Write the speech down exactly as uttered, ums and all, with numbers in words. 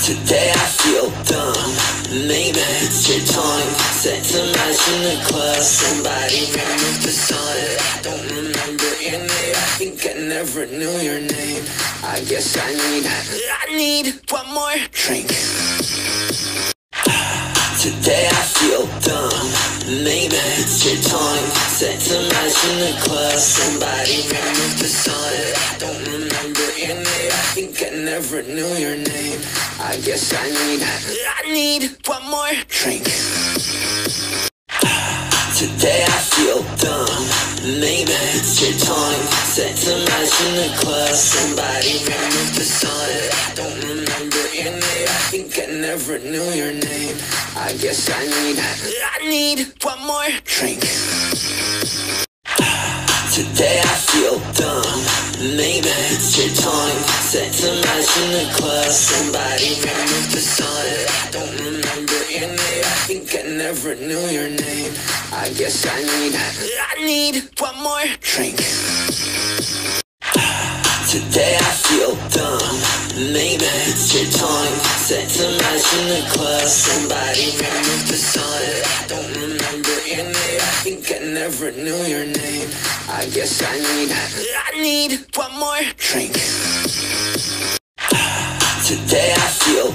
Today I feel dumb. Maybe it's your tongue set to match in the club. Somebody remove the sun. I don't remember your name. I think I never knew your name. I guess I need I need one more drink. Today I feel dumb. Maybe it's your tongue set to match in the club. Somebody remove the sun. I don't remember your name. I think I never knew your name. I guess I need I need one more drink. Today I feel dumb. Maybe it's your tongue set to match in the club. Somebody remove the sun. I don't remember your name. I think I never knew your name. I guess I need I need one more drink. Today I feel dumb. Maybe it's your tongue set to match in the club. Somebody remove the sun. I don't remember your name. I think I never knew your name. I guess I need I need one more drink. Today I feel dumb. Maybe it's your tongue set to match in the club. Somebody remove the sun. I don't remember your name. I think I never knew your name. I guess I need I need one more drink. Today I feel